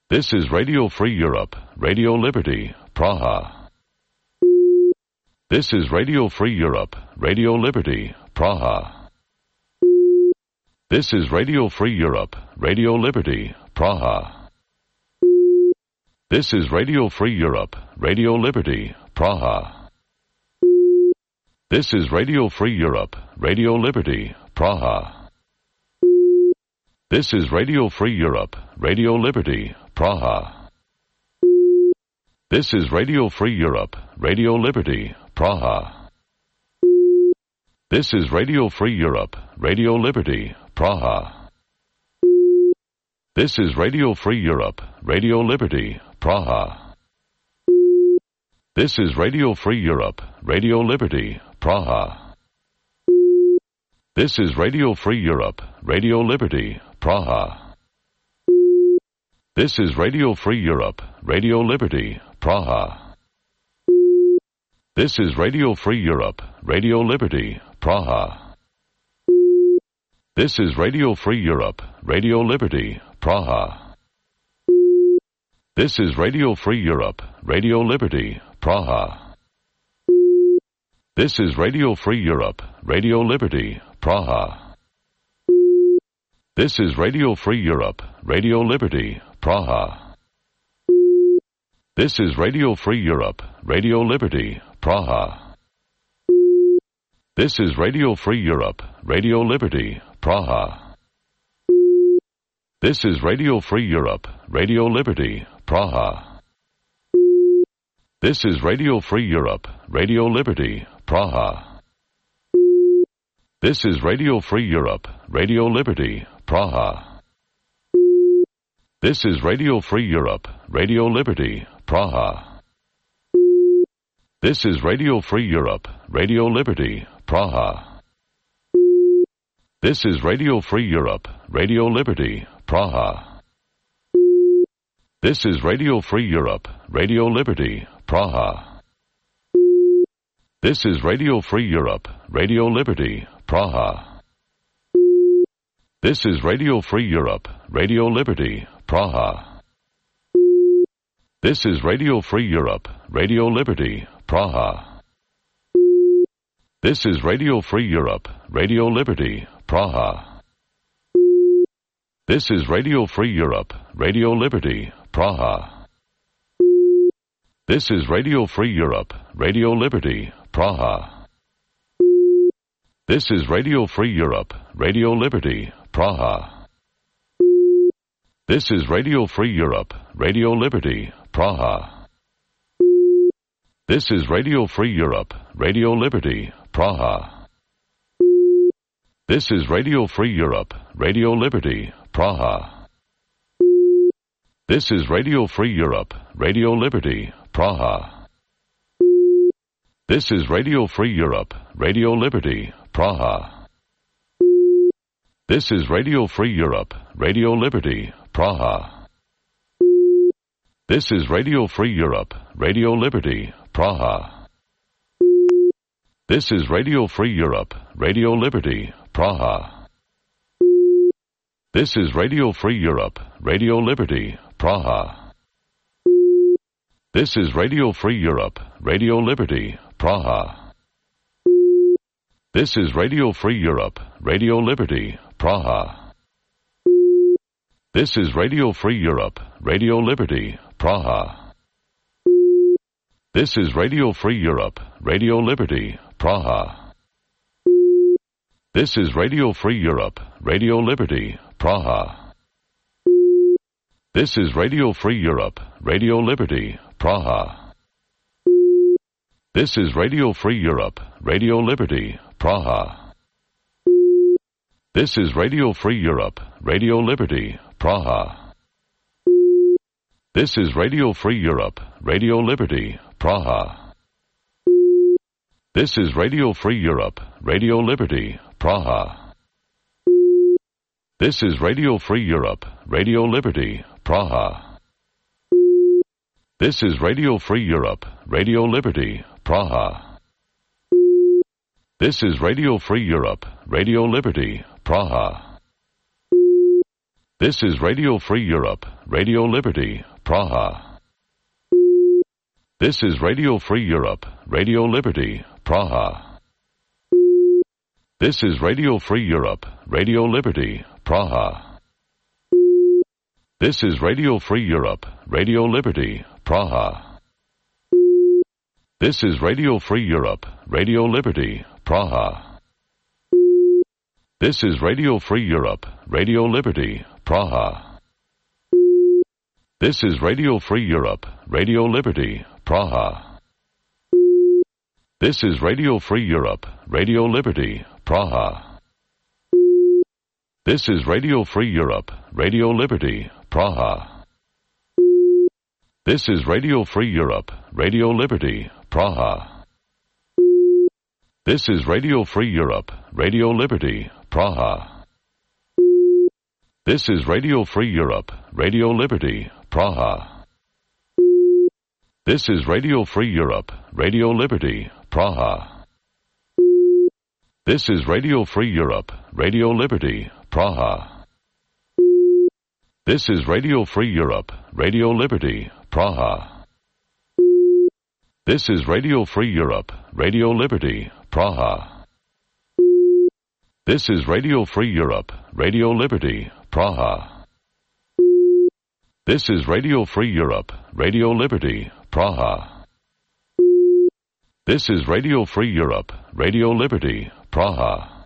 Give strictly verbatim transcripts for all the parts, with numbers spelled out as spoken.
This is Radio Free Europe, Radio Liberty, Praha. This is Radio Free Europe, Radio Liberty, Praha. This is Radio Free Europe, Radio Liberty, Praha. This is Radio Free Europe, Radio Liberty, Praha. This is Radio Free Europe, Radio Liberty, Praha. This is Radio Free Europe, Radio Liberty, Praha. This is Radio Free Europe, Radio Liberty, Praha. This is Radio Free Europe, Radio Liberty, Praha. This is Radio Free Europe, Radio Liberty, Praha. This is Radio Free Europe, Radio Liberty, Praha. This is Radio Free Europe, Radio Liberty, Praha. This is Radio Free Europe, Radio Liberty, Praha. This is Radio Free Europe, Radio Liberty, Praha. This is Radio Free Europe, Radio Liberty, Praha. This is Radio Free Europe, Radio Liberty, Praha. This is Radio Free Europe, Radio Liberty, Praha. This is Radio Free Europe, Radio Liberty, Praha. This is Radio Free Europe, Radio Liberty, Praha. This is Radio Free Europe, Radio Liberty, Praha. This is Radio Free Europe, Radio Liberty, Praha. This is Radio Free Europe, Radio Liberty, Praha. This is Radio Free Europe, Radio Liberty, Praha. This is Radio Free Europe, Radio Liberty, Praha. This is Radio Free Europe, Radio Liberty, Praha. This is Radio Free Europe, Radio Liberty, Praha. This is Radio Free Europe, Radio Liberty, Praha. This is Radio Free Europe, Radio Liberty, Praha. This is Radio Free Europe, Radio Liberty, Praha. This is Radio Free Europe, Radio Liberty, Praha. This is Radio Free Europe, Radio Liberty, Praha. This is Radio Free Europe, Radio Liberty, Praha. This is Radio Free Europe, Radio Liberty, Praha. This is Radio Free Europe, Radio Liberty, Praha. This is Radio Free Europe, Radio Liberty, Praha. This is Radio Free Europe, Radio Liberty, Praha. This is Radio Free Europe, Radio Liberty, Praha. This is Radio Free Europe, Radio Liberty, Praha. This is Radio Free Europe, Radio Liberty, Praha. This is Radio Free Europe, Radio Liberty, Praha. This is Radio Free Europe, Radio Liberty, Praha. This is Radio Free Europe, Radio Liberty, Praha. This is Radio Free Europe, Radio Liberty, Praha. This is Radio Free Europe, Radio Liberty, Praha. This is Radio Free Europe, Radio Liberty, Praha. This is Radio Free Europe, Radio Liberty, Praha. This is Radio Free Europe, Radio Liberty, Praha. This is Radio Free Europe, Radio Liberty, Praha. This is Radio Free Europe, Radio Liberty, Praha. This is Radio Free Europe, Radio Liberty, Praha. This is Radio Free Europe, Radio Liberty, Praha. This is Radio Free Europe, Radio Liberty, Praha. This is Radio Free Europe, Radio Liberty, Praha. This is Radio Free Europe, Radio Liberty, Praha. This is Radio Free Europe, Radio Liberty, Praha. This is Radio Free Europe, Radio Liberty, Praha. This is Radio Free Europe, Radio Liberty, Praha. This is Radio Free Europe, Radio Liberty, Praha. This is Radio Free Europe, Radio Liberty, Praha. This is Radio Free Europe, Radio Liberty, Praha. This is Radio Free Europe, Radio Liberty, Praha. This is Radio Free Europe, Radio Liberty, Praha. This is Radio Free Europe, Radio Liberty, Praha. This is Radio Free Europe, Radio Liberty, Praha. This is Radio Free Europe, Radio Liberty, Praha. This is Radio Free Europe, Radio Liberty, Praha. This is Radio Free Europe, Radio Liberty, Praha. This is Radio Free Europe, Radio Liberty, Praha. This is Radio Free Europe, Radio Liberty, Praha. This is Radio Free Europe, Radio Liberty, Praha. This is Radio Free Europe, Radio Liberty, Praha. This is Radio Free Europe, Radio Liberty, Praha. This is Radio Free Europe, Radio Liberty, Praha. This is Radio Free Europe, Radio Liberty, Praha. This is Radio Free Europe, Radio Liberty, Praha.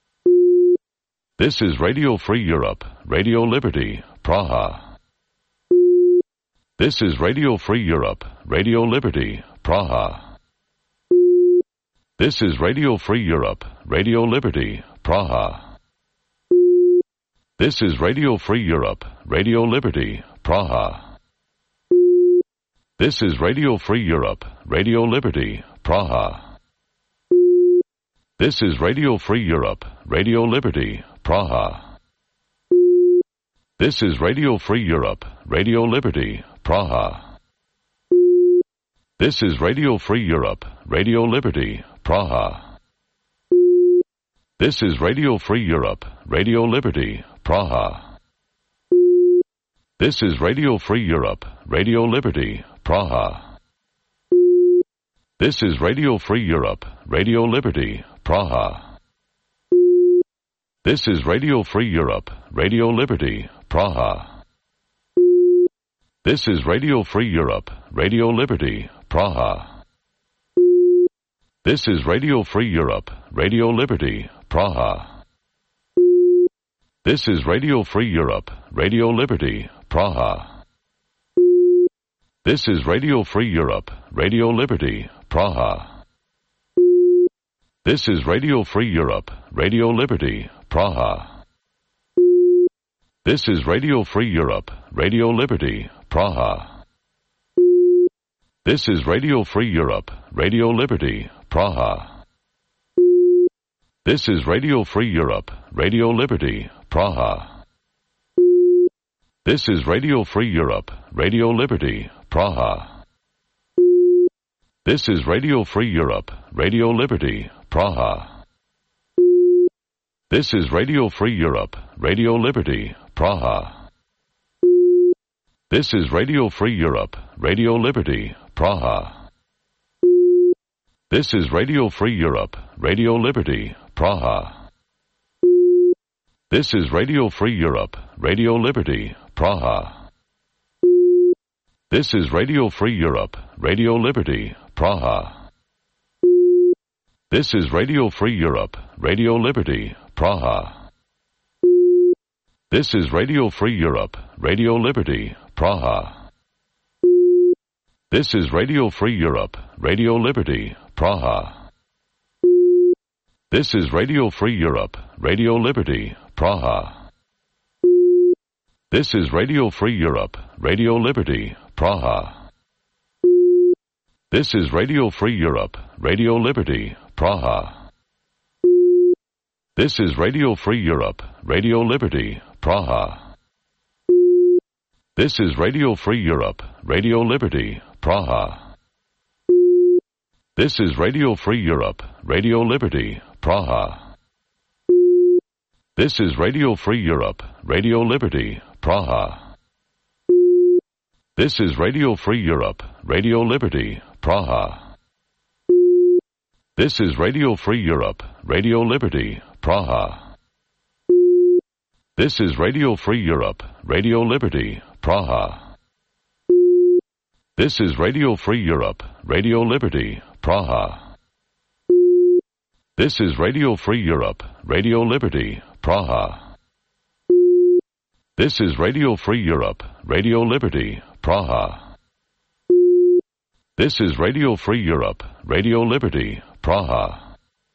This is Radio Free Europe, Radio Liberty, Praha. This is Radio Free Europe, Radio Liberty, Praha. This is Radio Free Europe, Radio Liberty, Praha. This is Radio Free Europe, Radio Liberty, Praha. This is Radio Free Europe, Radio Liberty, Praha. This is Radio Free Europe, Radio Liberty, Praha. This is Radio Free Europe, Radio Liberty, Praha. This is Radio Free Europe, Radio Liberty, Praha. This is Radio Free Europe, Radio Liberty, Praha. This is Radio Free Europe, Radio Liberty, Praha. This is Radio Free Europe, Radio Liberty, Praha. This is Radio Free Europe, Radio Liberty, Praha. This is Radio Free Europe, Radio Liberty, Praha. This is Radio Free Europe, Radio Liberty, Praha. This is Radio Free Europe, Radio Liberty, Praha. This is Radio Free Europe, Radio Liberty, Praha. This is Radio Free Europe, Radio Liberty, Praha. This is Radio Free Europe, Radio Liberty, Praha. This is Radio Free Europe, Radio Liberty, Praha. This is Radio Free Europe, Radio Liberty, Praha. This is Radio Free Europe, Radio Liberty, Praha. This is Radio Free Europe, Radio Liberty, Praha. This is Radio Free Europe, Radio Liberty, Praha. This is Radio Free Europe, Radio Liberty, Praha. This is Radio Free Europe, Radio Liberty, Praha. This is Radio Free Europe, Radio Liberty, Praha. This is Radio Free Europe, Radio Liberty, Praha. This is Radio Free Europe, Radio Liberty, Praha. This is Radio Free Europe, Radio Liberty, Praha. This is Radio Free Europe, Radio Liberty, Praha. This is Radio Free Europe, Radio Liberty, Praha. This is Radio Free Europe, Radio Liberty, Praha. This is Radio Free Europe, Radio Liberty, Praha. This is Radio Free Europe, Radio Liberty, Praha. This is Radio Free Europe, Radio Liberty, Praha. This is Radio Free Europe, Radio Liberty, Praha. This is Radio Free Europe, Radio Liberty, Praha. This is Radio Free Europe, Radio Liberty, Praha. This is Radio Free Europe, Radio Liberty, Praha. This is Radio Free Europe, Radio Liberty, Praha. This is Radio Free Europe, Radio Liberty, Praha. This is Radio Free Europe, Radio Liberty, Praha. This is Radio Free Europe, Radio Liberty, Praha. This is Radio Free Europe, Radio Liberty, Praha.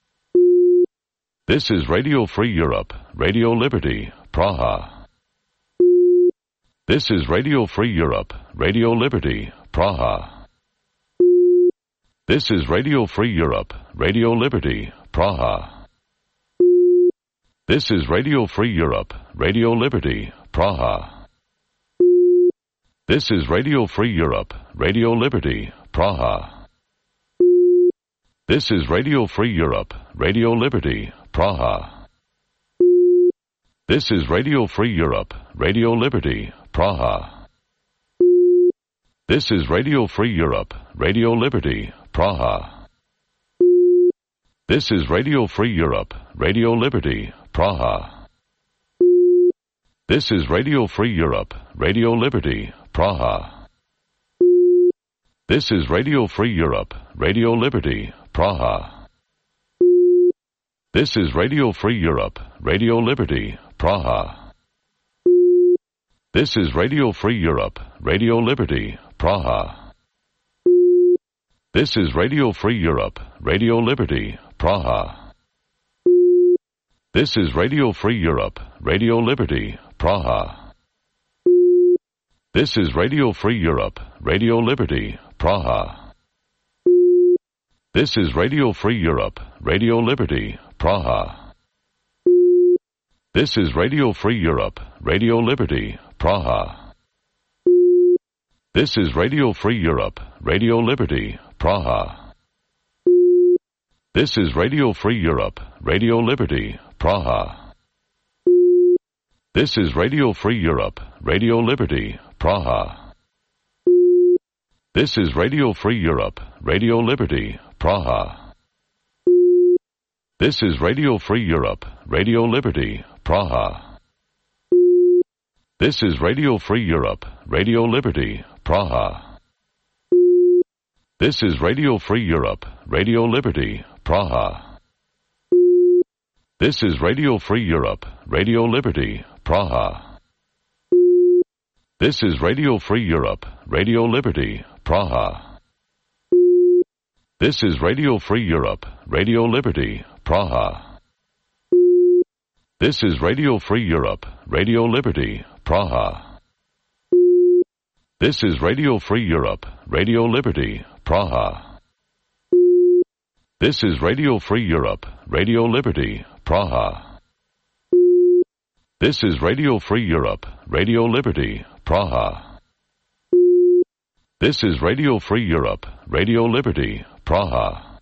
This is Radio Free Europe, Radio Liberty, Praha. This is Radio Free Europe, Radio Liberty, Praha. This is Radio Free Europe, Radio Liberty, Praha. This is Radio Free Europe, Radio Liberty, Praha. This is Radio Free Europe, Radio Liberty, Praha. This is Radio Free Europe, Radio Liberty, Praha. This is Radio Free Europe, Radio Liberty, Praha. This is Radio Free Europe, Radio Liberty, Praha. This is Radio Free Europe, Radio Liberty, Praha. This is Radio Free Europe, Radio Liberty, Praha. This is Radio Free Europe, Radio Liberty, Praha. This is Radio Free Europe, Radio Liberty, Praha. This is Radio Free Europe, Radio Liberty, Praha. This is Radio Free Europe, Radio Liberty, Praha. This is Radio Free Europe, Radio Liberty, Praha. This is Radio Free Europe, Radio Liberty, Praha. This is Radio Free Europe, Radio Liberty, Praha. This is Radio Free Europe, Radio Liberty, Praha. This is Radio Free Europe, Radio Liberty, Praha. This is Radio Free Europe, Radio Liberty, Praha. This is Radio Free Europe, Radio Liberty, Praha. This is Radio Free Europe, Radio Liberty, Praha. This is Radio Free Europe, Radio Liberty, Praha. This is Radio Free Europe, Radio Liberty, Praha. This is Radio Free Europe, Radio Liberty, Praha. This is Radio Free Europe, Radio Liberty, Praha. This is Radio Free Europe, Radio Liberty, Praha. This is Radio Free Europe, Radio Liberty, Praha. This is Radio Free Europe, Radio Liberty, Praha. This is Radio Free Europe, Radio Liberty, Praha. This is Radio Free Europe, Radio Liberty, Praha. This is Radio Free Europe, Radio Liberty, Praha. This is Radio Free Europe, Radio Liberty, Praha.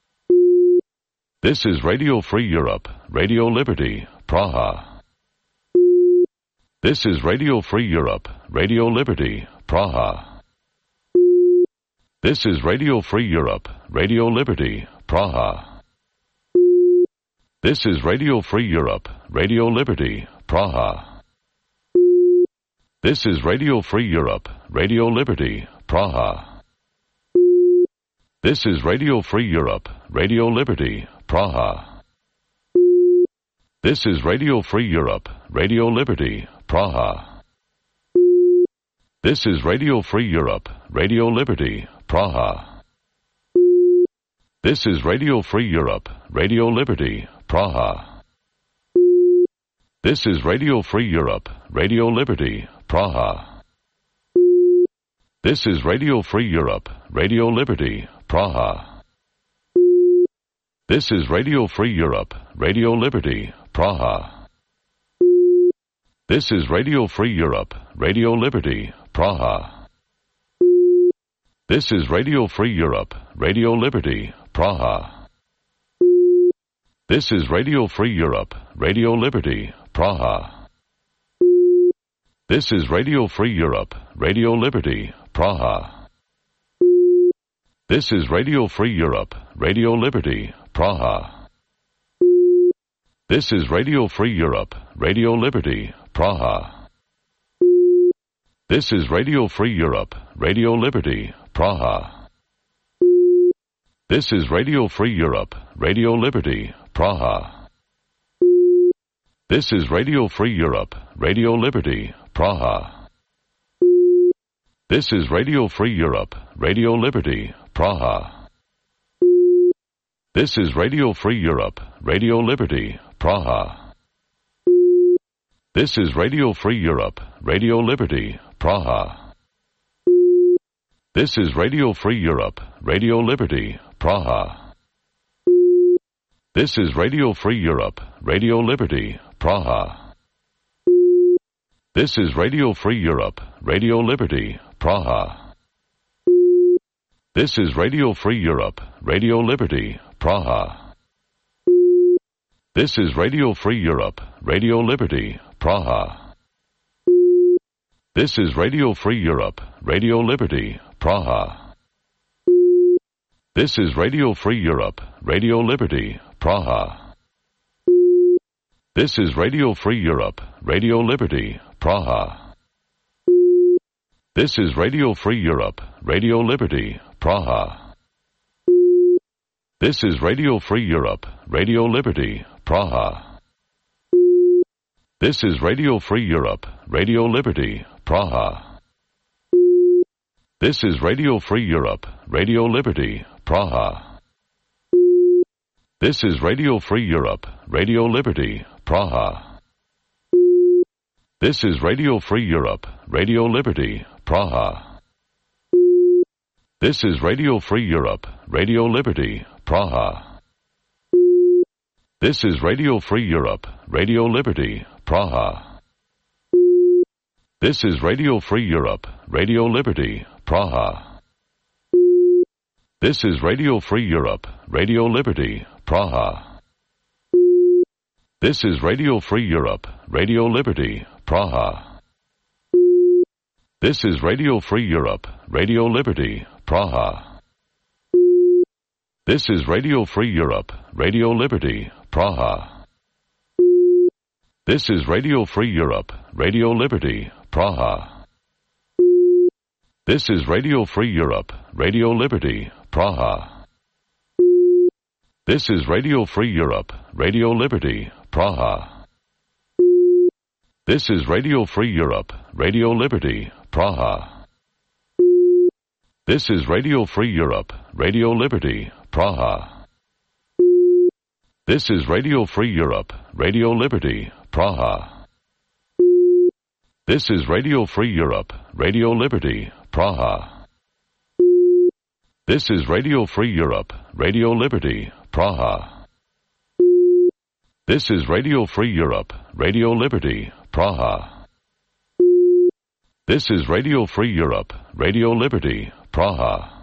This is Radio Free Europe, Radio Liberty, Praha. This is Radio Free Europe, Radio Liberty, Praha. This is Radio Free Europe, Radio Liberty, Praha. This is Radio Free Europe, Radio Liberty, Praha. This is Radio Free Europe, Radio Liberty, Praha. This is Radio Free Europe, Radio Liberty, Praha. This is Radio Free Europe, Radio Liberty, Praha. This is Radio Free Europe, Radio Liberty, Praha. This is Radio Free Europe, Radio Liberty, Praha. This is Radio Free Europe, Radio Liberty, Praha. This is Radio Free Europe, Radio Liberty, Praha. This is Radio Free Europe, Radio Liberty, Praha. This is Radio Free Europe, Radio Liberty, Praha. This is Radio Free Europe, Radio Liberty, Praha. This is Radio Free Europe, Radio Liberty, Praha. This is Radio Free Europe, Radio Liberty, Praha. This is Radio Free Europe, Radio Liberty, Praha. This is Radio Free Europe, Radio Liberty, Praha. This is Radio Free Europe, Radio Liberty, Praha. This is Radio Free Europe, Radio Liberty, Praha. This is Radio Free Europe, Radio Liberty, Praha. This is Radio Free Europe, Radio Liberty, Praha. This is Radio Free Europe, Radio Liberty, Praha. This is Radio Free Europe, Radio Liberty, Praha. This is Radio Free Europe, Radio Liberty, Praha. This is Radio Free Europe, Radio Liberty, Praha. This is Radio Free Europe, Radio Liberty, Praha. This is Radio Free Europe, Radio Liberty, Praha. This is Radio Free Europe, Radio Liberty, Praha. This is Radio Free Europe, Radio Liberty, Praha. This is Radio Free Europe, Radio Liberty, Praha. This is Radio Free Europe, Radio Liberty, Praha. This is Radio Free Europe, Radio Liberty, Praha. This is Radio Free Europe, Radio Liberty, Praha. This is Radio Free Europe, Radio Liberty, Praha. This is Radio Free Europe, Radio Liberty, Praha. This is Radio Free Europe, Radio Liberty, Praha. This is Radio Free Europe, Radio Liberty, Praha. This is Radio Free Europe, Radio Liberty, Praha. This is Radio Free Europe, Radio Liberty, Praha. This is Radio Free Europe, Radio Liberty, Praha. This is Radio Free Europe, Radio Liberty, Praha. This is Radio Free Europe, Radio Liberty, Praha. This is Radio Free Europe, Radio Liberty, Praha. This is Radio Free Europe, Radio Liberty, Praha. This is Radio Free Europe, Radio Liberty, Praha. This is Radio Free Europe, Radio Liberty, Praha. This is Radio Free Europe, Radio Liberty, Praha. This is Radio Free Europe, Radio Liberty, Praha. This is Radio Free Europe, Radio Liberty, Praha. This is Radio Free Europe, Radio Liberty, Praha. This is Radio Free Europe, Radio Liberty, Praha. This is Radio Free Europe, Radio Liberty, Praha. This is Radio Free Europe, Radio Liberty, Praha. This is Radio Free Europe, Radio Liberty, Praha.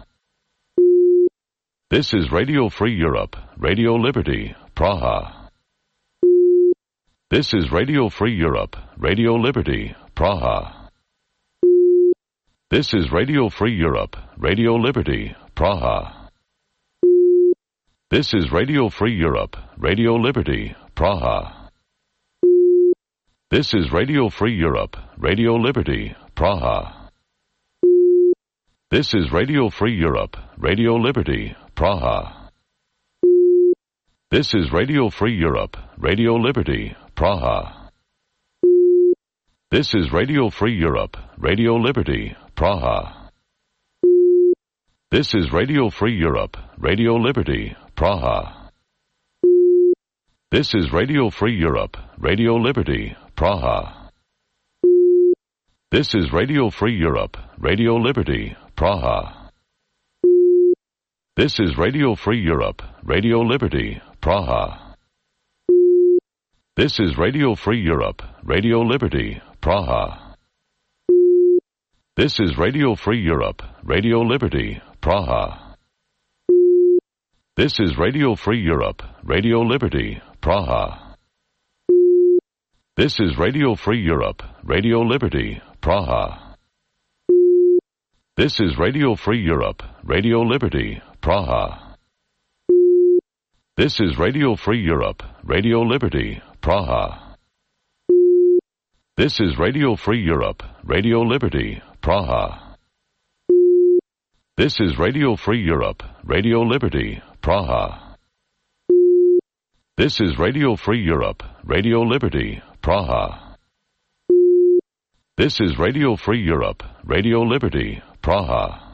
This is Radio Free Europe, Radio Liberty, Praha. This is Radio Free Europe, Radio Liberty, Praha. This is Radio Free Europe, Radio Liberty, Praha. This is Radio Free Europe, Radio Liberty, Praha. This is Radio Free Europe, Radio Liberty, Praha. This is Radio Free Europe, Radio Liberty, Praha. This is Radio Free Europe, Radio Liberty, Praha. This is Radio Free Europe, Radio Liberty, Praha. This is Radio Free Europe, Radio Liberty, Praha. This is Radio Free Europe, Radio Liberty, Praha. This is Radio Free Europe, Radio Liberty, Praha. This is Radio Free Europe, Radio Liberty, Praha. This is Radio Free Europe, Radio Liberty, Praha. This is Radio Free Europe, Radio Liberty, Praha. This is Radio Free Europe, Radio Liberty, Praha. This is Radio Free Europe, Radio Liberty, Praha. This is Radio Free Europe, Radio Liberty, Praha. This is Radio Free Europe, Radio Liberty, Praha. This is Radio Free Europe, Radio Liberty, Praha. This is Radio Free Europe, Radio Liberty, Praha. This is Radio Free Europe, Radio Liberty, Praha. This is Radio Free Europe, Radio Liberty, Praha.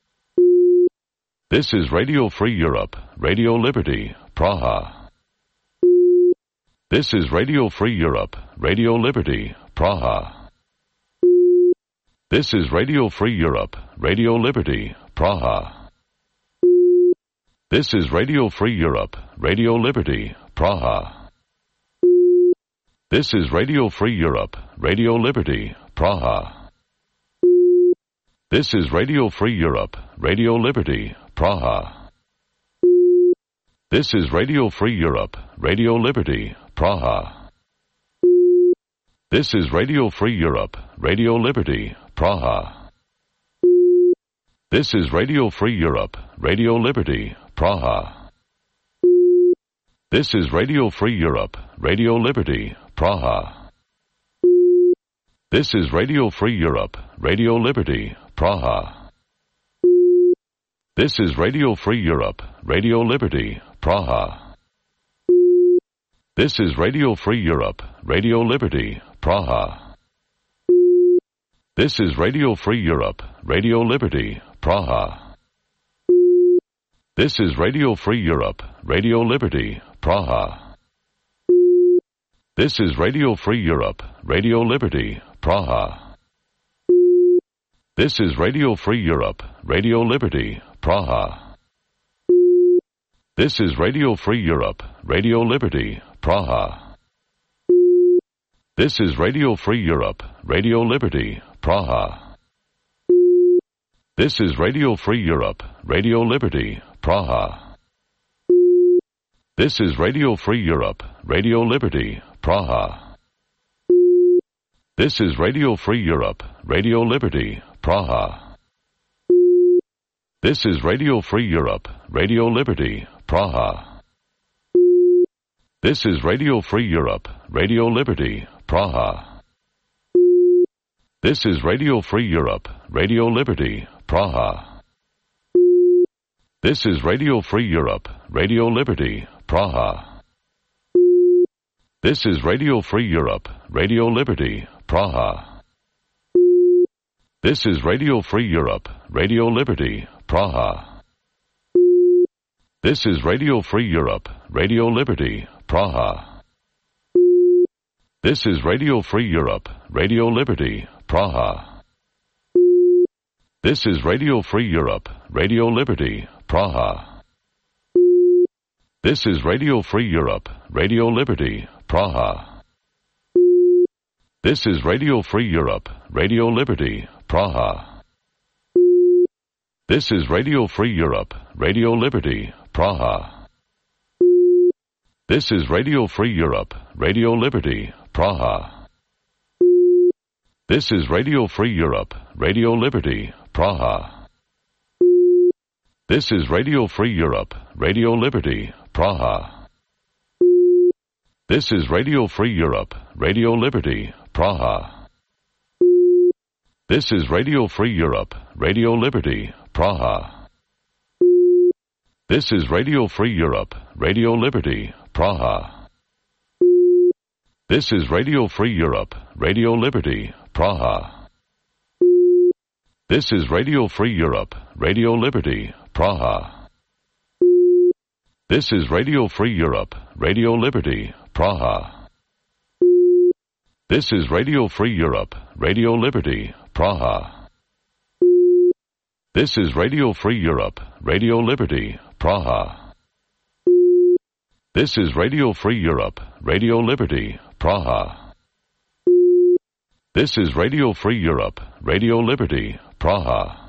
This is Radio Free Europe, Radio Liberty, Praha. This is Radio Free Europe, Radio Liberty, Praha. This is Radio Free Europe, Radio Liberty, Praha. This is Radio Free Europe, Radio Liberty, Praha. This is Radio Free Europe, Radio Liberty, Praha. This is Radio Free Europe, Radio Liberty, Praha. This is Radio Free Europe, Radio Liberty, Praha. This is Radio Free Europe, Radio Liberty, Praha. This is Radio Free Europe, Radio Liberty, Praha. This is Radio Free Europe, Radio Liberty, Praha. This is Radio Free Europe, Radio Liberty, Praha. This is Radio Free Europe, Radio Liberty, Praha. This is Radio Free Europe, Radio Liberty, Praha. This is Radio Free Europe, Radio Liberty, Praha. This is Radio Free Europe, Radio Liberty, Praha. This is Radio Free Europe, Radio Liberty, Praha. This is Radio Free Europe, Radio Liberty, Praha. This is Radio Free Europe, Radio Liberty, Praha. This is Radio Free Europe, Radio Liberty, Praha. This is Radio Free Europe, Radio Liberty, Praha. This is Radio Free Europe, Radio Liberty, Praha. This is Radio Free Europe, Radio Liberty, Praha. This is Radio Free Europe, Radio Liberty, Praha. This is Radio Free Europe, Radio Liberty, Praha. This is Radio Free Europe, Radio Liberty, Praha. This is Radio Free Europe, Radio Liberty, Praha. This is Radio Free Europe, Radio Liberty, Praha. This is Radio Free Europe, Radio Liberty, Praha. This is Radio Free Europe, Radio Liberty, Praha. This is Radio Free Europe, Radio Liberty, Praha. This is Radio Free Europe, Radio Liberty, Praha. This is Radio Free Europe, Radio Liberty, Praha. This is Radio Free Europe, Radio Liberty, Praha. This is Radio Free Europe, Radio Liberty, Praha. This is Radio Free Europe, Radio Liberty, Praha. This is Radio Free Europe, Radio Liberty, Praha. This is Radio Free Europe, Radio Liberty, Praha. This is Radio Free Europe, Radio Liberty, Praha. This is Radio Free Europe, Radio Liberty, Praha. This is Radio Free Europe, Radio Liberty, Praha. This is Radio Free Europe, Radio Liberty, Praha. This is Radio Free Europe, Radio Liberty, Praha. This is Radio Free Europe, Radio Liberty, Praha. This is Radio Free Europe, Radio Liberty, Praha. This is Radio Free Europe, Radio Liberty, Praha. This is Radio Free Europe, Radio Liberty, Praha. This is Radio Free Europe, Radio Liberty, Praha.